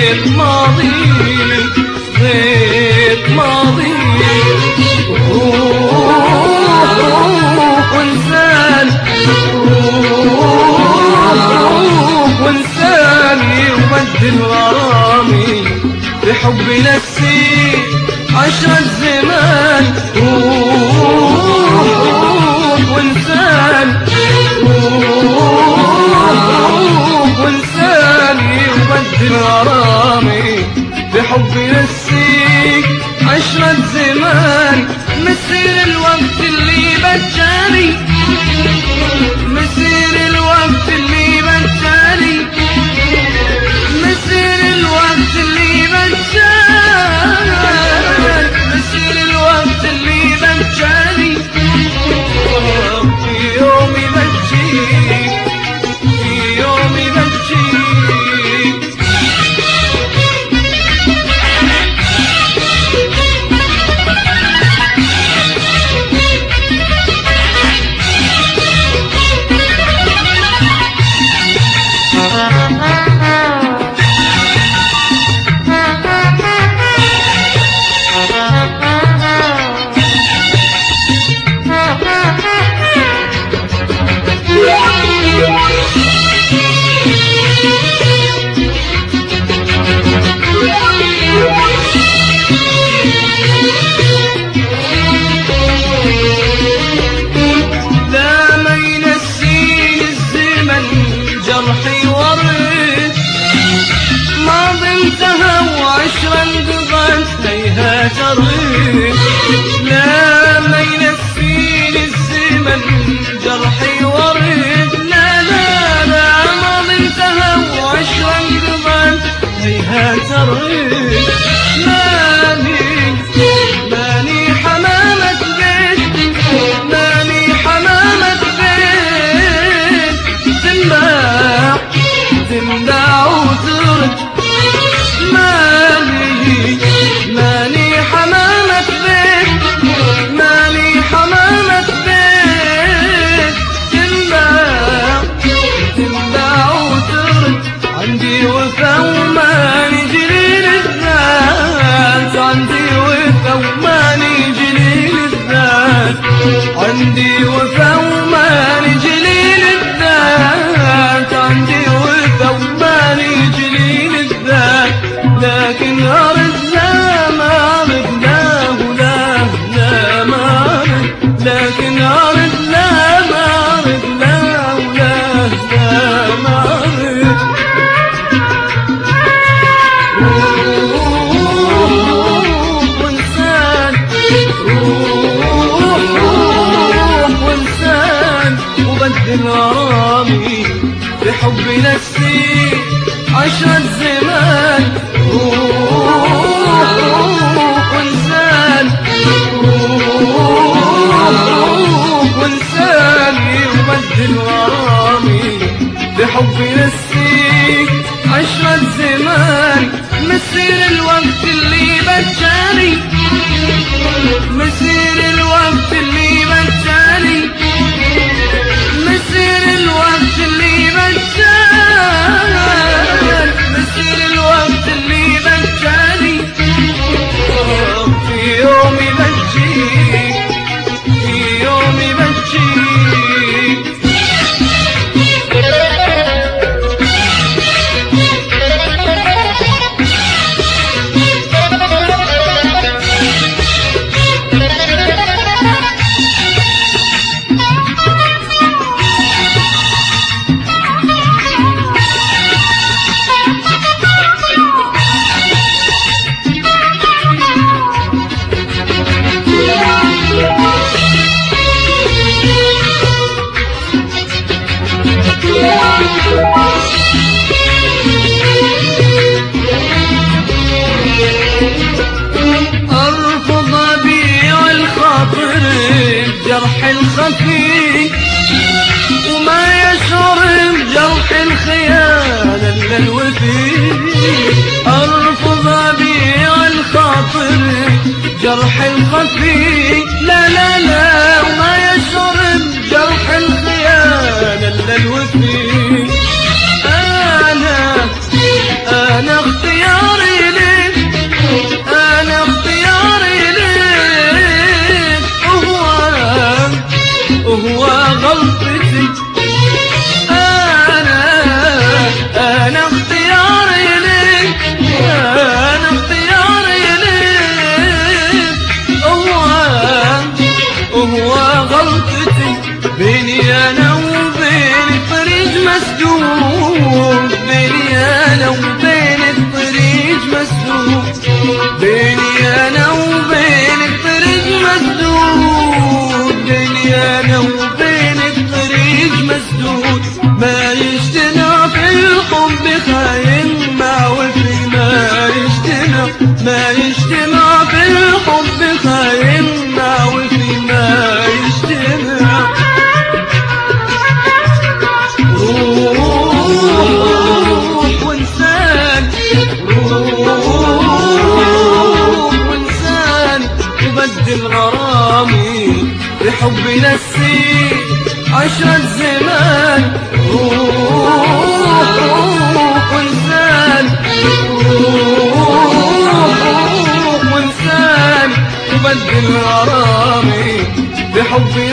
غيط ماضي غيط ماضي روح وانسان روح وانسان يبدل غرامي بحب نفسي عشرة زمان روح وانسان روح وانسان يبدل غرامي بحب نفسي عشرة زمان مسير الوقت اللي بجاني مسير الوقت اللي بجاني مسير الوقت اللي بجاني مسير الوقت اللي بجاني في يومي بجيك في يومي بجيك جرحي ورد ماضي انتهى وعشرة انقضت هيها جريت لا ما ينسيني الزمن جرحي ورد لا لا لا ماضي انتهى وعشرة انقضت هيها جريت ماني حمامة بيت ماني حمامة بيت تندع وترد ماني حمامة بيت ماني حمامة بيت تندع وترد عندي وفا وماني جليل الذات عندي وفا وماني جليل الذات عندي وفا وماني جليل الذات عندي وفا وماني جليل الذات لكن أرد لا ما أرد لا ولا لا ما أرد لكن أرد لا ما أرد لا ولا لا ما أرد روح وانسان روح وانسان وبدل غرامي بحب نفسي عشرة زمان روح وانسان روح وانسان يبدل غرامي بحب نفسي عشرة زمان مسير الوقت اللي بجاني مسير الوقت اللي بجاني مسير الوقت اللي بجاني مسير الوقت اللي بجاني في يومي بجيك في يومي بجيك أرفض أبيع الخاطر الجرح الخفي وما يشعر بجرح الخيانة إلا الوفي أرفض أبيع الخاطر جرح الخفي لا لا لا وما يشعر بجرح الخيانة إلا الوفي أنا اختيار مسدود، بيني انا وبينك طريق مسدود، بيني انا وبينك طريق مسدود، ما يجتمع في الحب خاين مع وفي، ما يجتمع في الحب خاين مع وفي، ما يجتمع. روح وانسان، روح وانسان، تبدل غرامي بحبنا السين عشرة زمان. روح وانسان، روح وانسان، تبدل غرامي بحبنا